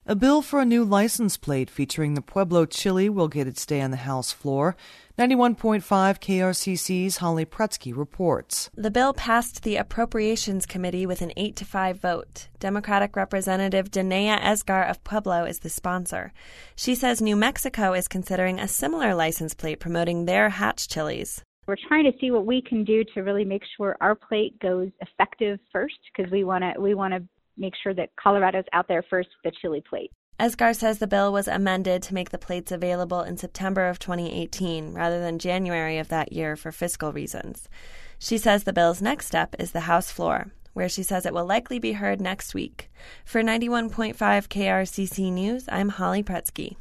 A bill for a new license plate featuring the Pueblo chili will get its day on the House floor. 91.5 KRCC's Holly Pretsky reports. The bill passed the Appropriations Committee with an 8-5 vote. Democratic Representative Danea Esgar of Pueblo is the sponsor. She says New Mexico is considering a similar license plate promoting their Hatch chilies. We're trying to see what we can do to really make sure our plate goes effective first, because we want to make sure that Colorado's out there first with the chili plate. Esgar says the bill was amended to make the plates available in September of 2018 rather than January of that year for fiscal reasons. She says the bill's next step is the House floor, where she says it will likely be heard next week. For 91.5 KRCC News, I'm Holly Pretsky.